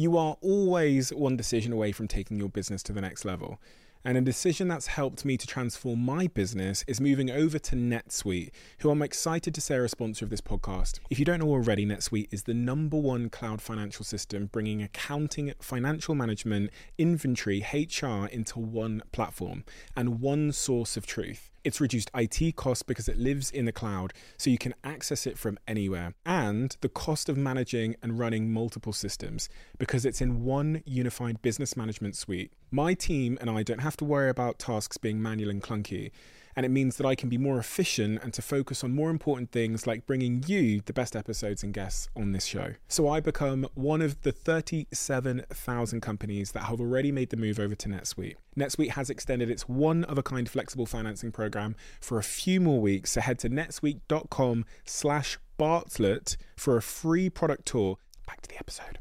You are always one decision away from taking your business to the next level. And a decision that's helped me to transform my business is moving over to NetSuite, who I'm excited to say are a sponsor of this podcast. If you don't know already, NetSuite is the #1 cloud financial system, bringing accounting, financial management, inventory, HR into one platform and one source of truth. It's reduced IT costs because it lives in the cloud, so you can access it from anywhere. And the cost of managing and running multiple systems because it's in one unified business management suite. My team and I don't have to worry about tasks being manual and clunky. And it means that I can be more efficient and to focus on more important things like bringing you the best episodes and guests on this show. So I become one of the 37,000 companies that have already made the move over to NetSuite. NetSuite has extended its one-of-a-kind flexible financing program for a few more weeks. So head to netsuite.com/Bartlett for a free product tour. Back to the episode.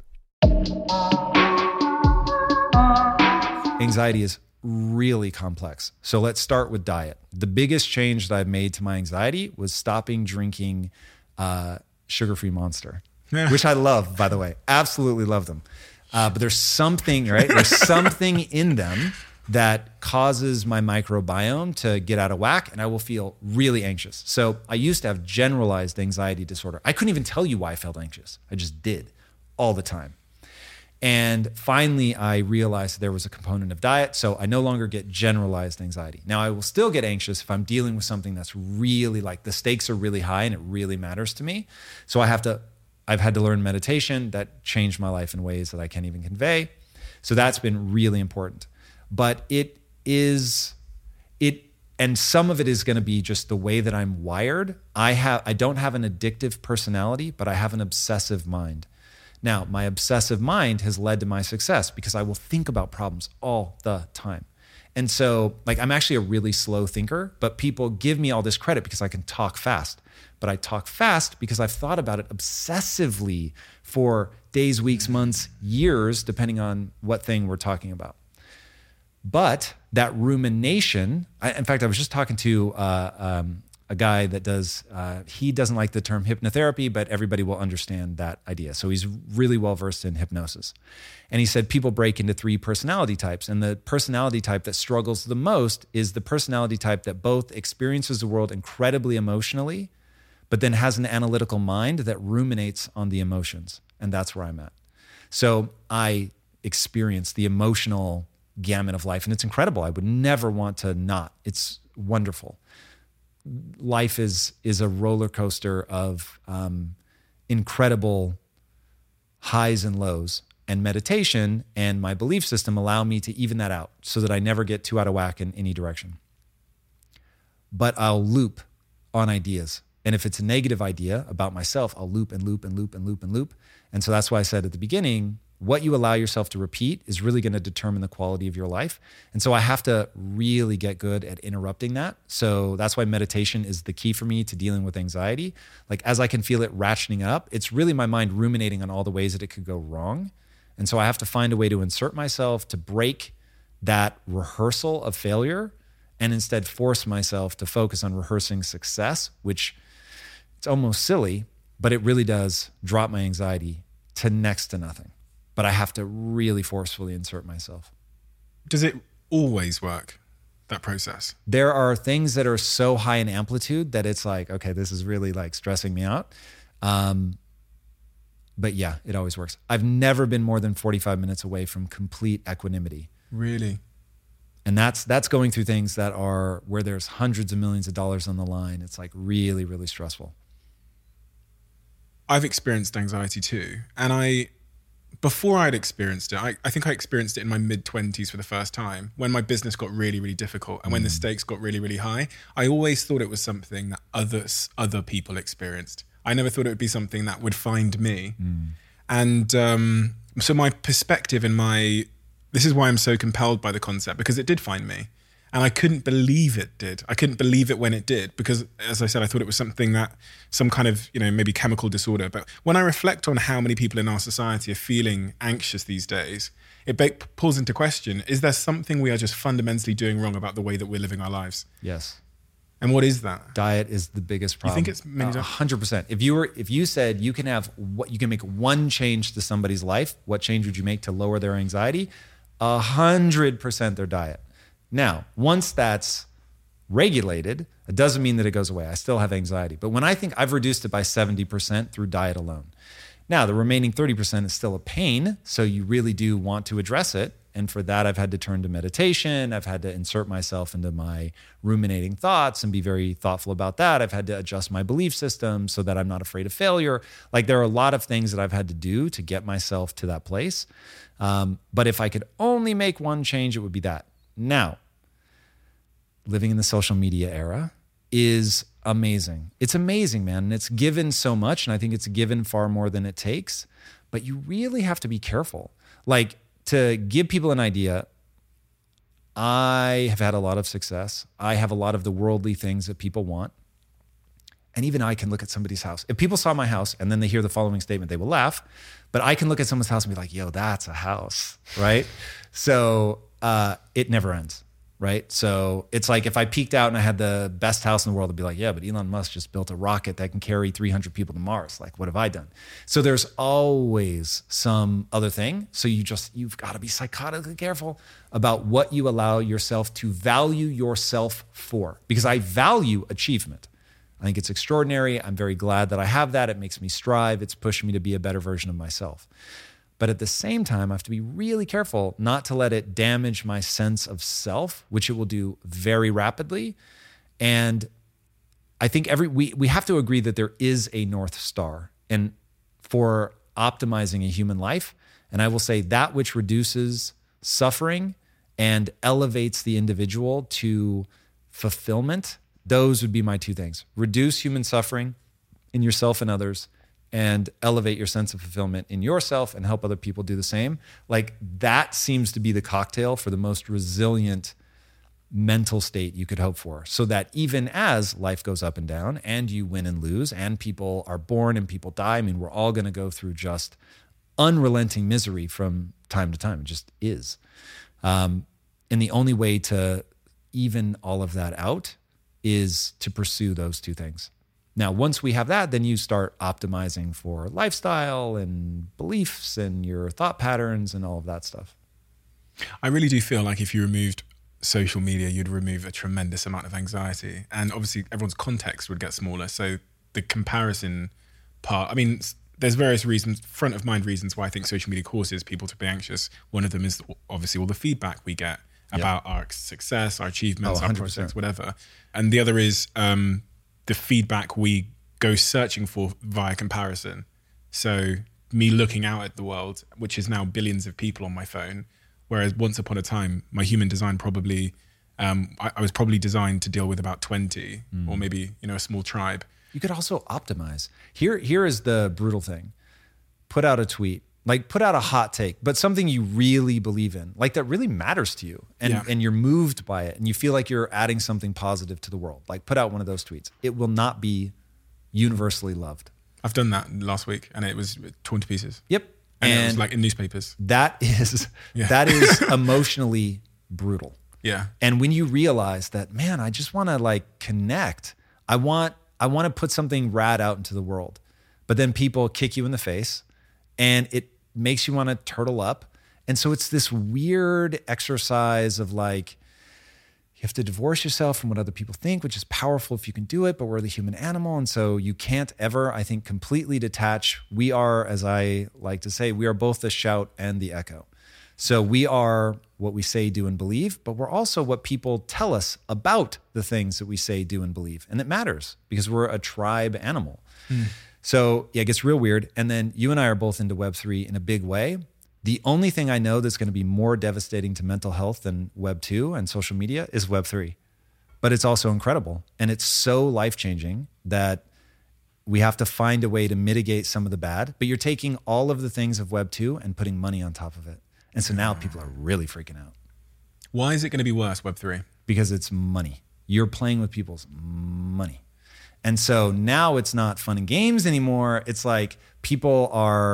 Anxiety is really complex. So let's start with diet. The biggest change that I've made to my anxiety was stopping drinking sugar-free Monster, which I love, by the way. Absolutely love them. But there's something, right? There's something in them that causes my microbiome to get out of whack and I will feel really anxious. So I used to have generalized anxiety disorder. I couldn't even tell you why I felt anxious. I just did all the time. And finally, I realized there was a component of diet, so I no longer get generalized anxiety. Now, I will still get anxious if I'm dealing with something that's really like the stakes are really high and it really matters to me. So I've had to learn meditation that changed my life in ways that I can't even convey. So that's been really important. But and some of it is going to be just the way that I'm wired. I don't have an addictive personality, but I have an obsessive mind. Now, my obsessive mind has led to my success because I will think about problems all the time. And so, I'm actually a really slow thinker, but people give me all this credit because I can talk fast. But I talk fast because I've thought about it obsessively for days, weeks, months, years, depending on what thing we're talking about. But that rumination, in fact, I was just talking to a guy that he doesn't like the term hypnotherapy, but everybody will understand that idea. So he's really well-versed in hypnosis. And he said people break into 3 personality types. And the personality type that struggles the most is the personality type that both experiences the world incredibly emotionally, but then has an analytical mind that ruminates on the emotions. And that's where I'm at. So I experience the emotional gamut of life, and it's incredible. I would never want to not. It's wonderful. Life is a roller coaster of incredible highs and lows, and meditation and my belief system allow me to even that out so that I never get too out of whack in any direction. But I'll loop on ideas. And if it's a negative idea about myself, I'll loop and loop and loop and loop and loop. And so that's why I said at the beginning, what you allow yourself to repeat is really going to determine the quality of your life. And so I have to really get good at interrupting that. So that's why meditation is the key for me to dealing with anxiety. As I can feel it ratcheting up, it's really my mind ruminating on all the ways that it could go wrong. And so I have to find a way to insert myself to break that rehearsal of failure and instead force myself to focus on rehearsing success, which it's almost silly, but it really does drop my anxiety to next to nothing. But I have to really forcefully insert myself. Does it always work, that process? There are things that are so high in amplitude that it's okay, this is really stressing me out. But yeah, it always works. I've never been more than 45 minutes away from complete equanimity. Really? And that's going through things that are where there's hundreds of millions of dollars on the line. It's really, really stressful. I've experienced anxiety too. And before I'd experienced it, I think I experienced it in my mid-20s for the first time when my business got really, really difficult and when the stakes got really, really high. I always thought it was something that other people experienced. I never thought it would be something that would find me. And so my perspective this is why I'm so compelled by the concept, because it did find me. And I couldn't believe it did. I couldn't believe it when it did, because as I said, I thought it was some kind of, maybe chemical disorder. But when I reflect on how many people in our society are feeling anxious these days, it pulls into question, is there something we are just fundamentally doing wrong about the way that we're living our lives? Yes. And what is that? Diet is the biggest problem. You think it's many 100%. If you said you can make one change to somebody's life, what change would you make to lower their anxiety? 100% their diet. Now, once that's regulated, it doesn't mean that it goes away. I still have anxiety. But when I think I've reduced it by 70% through diet alone. Now, the remaining 30% is still a pain, so you really do want to address it. And for that, I've had to turn to meditation. I've had to insert myself into my ruminating thoughts and be very thoughtful about that. I've had to adjust my belief system so that I'm not afraid of failure. Like, there are a lot of things that I've had to do to get myself to that place. But if I could only make one change, it would be that. Now, living in the social media era is amazing. It's amazing, man. And it's given so much. And I think it's given far more than it takes. But you really have to be careful. Like, to give people an idea, I have had a lot of success. I have a lot of the worldly things that people want. And even I can look at somebody's house. If people saw my house and then they hear the following statement, they will laugh. But I can look at someone's house and be like, yo, that's a house, right? So it never ends, right? So it's like if I peeked out and I had the best house in the world, I'd be like, yeah, but Elon Musk just built a rocket that can carry 300 people to Mars. Like, what have I done? So there's always some other thing. So you've got to be psychotically careful about what you allow yourself to value yourself for. Because I value achievement. I think it's extraordinary. I'm very glad that I have that. It makes me strive. It's pushing me to be a better version of myself. But at the same time, I have to be really careful not to let it damage my sense of self, which it will do very rapidly. And I think we have to agree that there is a North Star and for optimizing a human life. And I will say that which reduces suffering and elevates the individual to fulfillment, those would be my two things. Reduce human suffering in yourself and others, and elevate your sense of fulfillment in yourself and help other people do the same. Like, that seems to be the cocktail for the most resilient mental state you could hope for. So that even as life goes up and down and you win and lose and people are born and people die, I mean, we're all going to go through just unrelenting misery from time to time. It just is. And the only way to even all of that out is to pursue those two things. Now, once we have that, then you start optimizing for lifestyle and beliefs and your thought patterns and all of that stuff. I really do feel like if you removed social media, you'd remove a tremendous amount of anxiety. And obviously everyone's context would get smaller. So the comparison part, I mean, there's various reasons, front of mind reasons why I think social media causes people to be anxious. One of them is obviously all the feedback we get about our success, our achievements, our projects, whatever. And the other is the feedback we go searching for via comparison. So me looking out at the world, which is now billions of people on my phone, whereas once upon a time, my human design probably, I was probably designed to deal with about 20 or maybe, a small tribe. You could also optimize. Here is the brutal thing. Put out a tweet. Like, put out a hot take, but something you really believe in, like that really matters to you and you're moved by it and you feel like you're adding something positive to the world. Like, put out one of those tweets. It will not be universally loved. I've done that last week and it was torn to pieces. Yep. And it was like in newspapers. That is emotionally brutal. Yeah. And when you realize that, man, I just want to like connect. I want to put something rad out into the world, but then people kick you in the face. And it makes you want to turtle up. And so it's this weird exercise of like, you have to divorce yourself from what other people think, which is powerful if you can do it, but we're the human animal. And so you can't ever, I think, completely detach. We are, as I like to say, we are both the shout and the echo. So we are what we say, do, and believe, but we're also what people tell us about the things that we say, do, and believe. And it matters because we're a tribe animal. So yeah, it gets real weird. And then you and I are both into Web3 in a big way. The only thing I know that's going to be more devastating to mental health than Web2 and social media is Web3. But it's also incredible. And it's so life-changing that we have to find a way to mitigate some of the bad. But you're taking all of the things of Web2 and putting money on top of it. And so now people are really freaking out. Why is it going to be worse, Web3? Because it's money. You're playing with people's money. And so now it's not fun and games anymore. It's like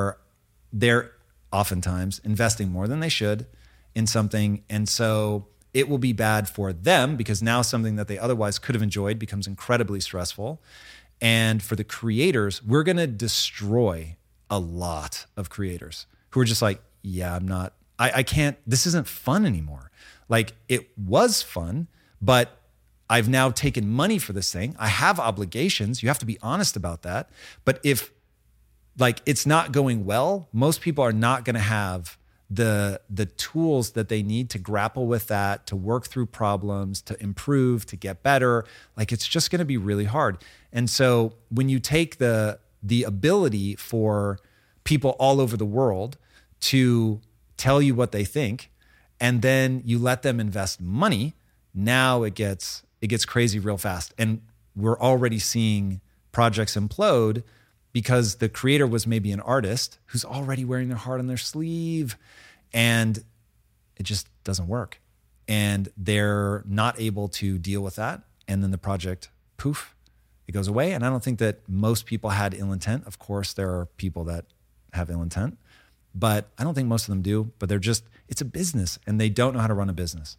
they're oftentimes investing more than they should in something. And so it will be bad for them because now something that they otherwise could have enjoyed becomes incredibly stressful. And for the creators, we're going to destroy a lot of creators who are just like, yeah, I can't, this isn't fun anymore. Like, it was fun, but I've now taken money for this thing. I have obligations. You have to be honest about that. But if like it's not going well, most people are not going to have the tools that they need to grapple with that, to work through problems, to improve, to get better. Like, it's just going to be really hard. And so when you take the ability for people all over the world to tell you what they think, and then you let them invest money, now it gets crazy real fast. And we're already seeing projects implode because the creator was maybe an artist who's already wearing their heart on their sleeve, and it just doesn't work. And they're not able to deal with that. And then the project, poof, it goes away. And I don't think that most people had ill intent. Of course, there are people that have ill intent, but I don't think most of them do. But it's a business, and they don't know how to run a business.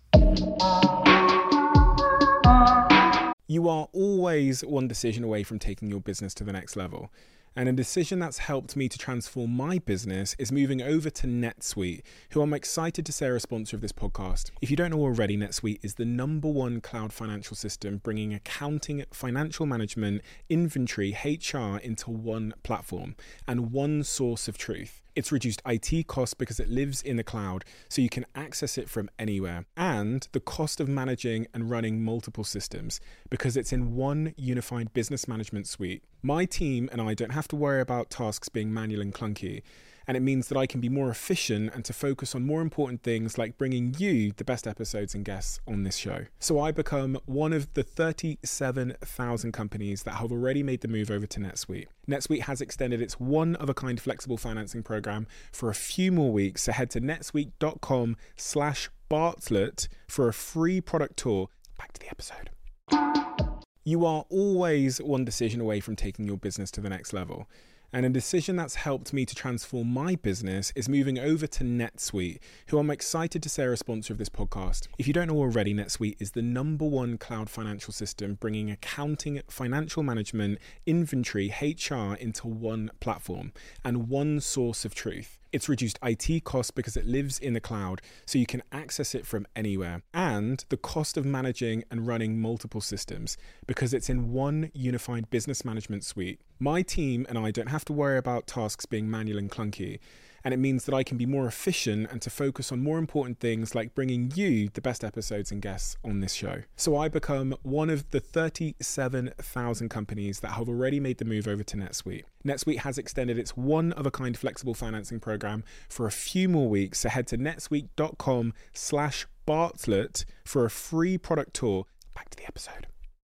You are always one decision away from taking your business to the next level. And a decision that's helped me to transform my business is moving over to NetSuite, who I'm excited to say are a sponsor of this podcast. If you don't know already, NetSuite is the #1 cloud financial system, bringing accounting, financial management, inventory, HR into one platform and one source of truth. It's reduced IT costs because it lives in the cloud, so you can access it from anywhere. And the cost of managing and running multiple systems because it's in one unified business management suite. My team and I don't have to worry about tasks being manual and clunky. And it means that I can be more efficient and to focus on more important things like bringing you the best episodes and guests on this show. So I become one of the 37,000 companies that have already made the move over to NetSuite. NetSuite has extended its one-of-a-kind flexible financing program for a few more weeks. So head to netsuite.com/Bartlett for a free product tour. Back to the episode. You are always one decision away from taking your business to the next level. And a decision that's helped me to transform my business is moving over to NetSuite, who I'm excited to say are a sponsor of this podcast. If you don't know already, NetSuite is the #1 cloud financial system, bringing accounting, financial management, inventory, HR into one platform and one source of truth. It's reduced IT costs because it lives in the cloud, so you can access it from anywhere. And the cost of managing and running multiple systems because it's in one unified business management suite. My team and I don't have to worry about tasks being manual and clunky. And it means that I can be more efficient and to focus on more important things like bringing you the best episodes and guests on this show. So I become one of the 37,000 companies that have already made the move over to NetSuite. NetSuite has extended its one-of-a-kind flexible financing program for a few more weeks. So head to netsuite.com/Bartlett for a free product tour. Back to the episode.